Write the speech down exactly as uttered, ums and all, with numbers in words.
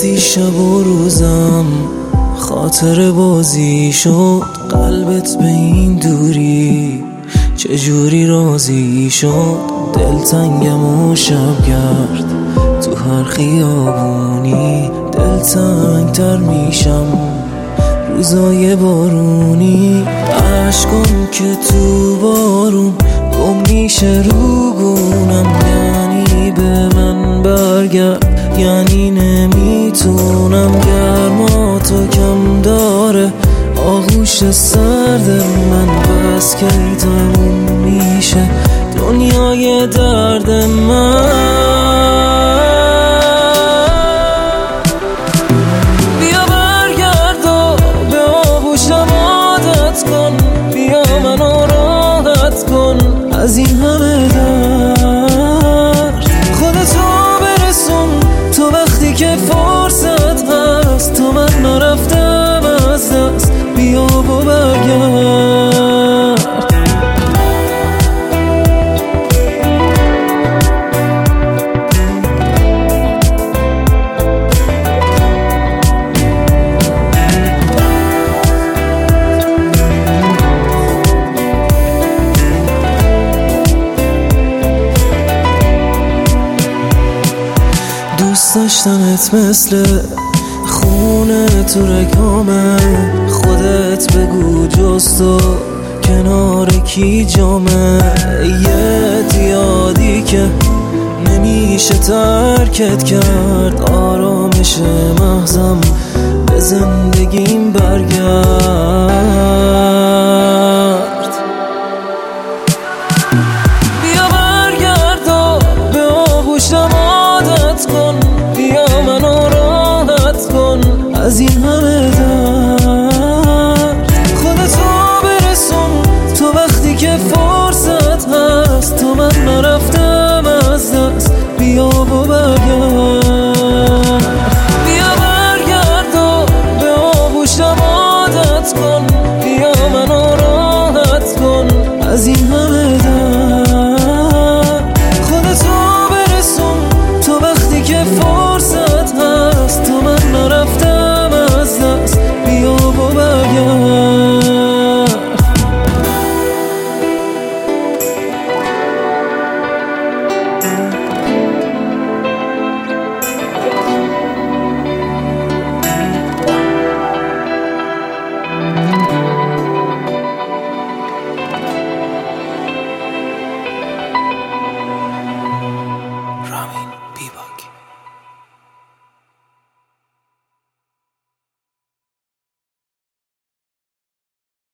رفتی شب و روزم خاطر بازی شد، قلبت به این دوری چجوری راضی شد؟ دلتنگم و شبگرد تو هر خیابونی، دلتنگ تر میشم روزای بارونی. عشقم که تو بارون گم میشه رو گونم، یعنی به من برگرد، یعنی نمیتونم. گرما تو کم داره آغوش سرد من، بس که تموم میشه دنیای درد من. بیا برگرد و به آغوشم عادت کن، بیا منو راحت کن از این همه درد. خودتو برسون تو وقتی که فرصت هست، تو من نرفتم از دست، بیا و برگرد. دوست داشتنت مثل خونه تو رگامه، خودت بگو جز تو کنار کی جامه. یه دیادی که نمیشه ترکت کرد، آرامش محضم به زندگیم برگرد. بیا برگرد و به آغوشم عادت کن، بیا منو راحت کن از این همه درد. خودتو برسون تو وقتی که فرصت هست، تو من نرفتم از دست، بیا و برگرد. بیا برگرد و به آغوشم عادت کن، بیا منو راحت کن از این همه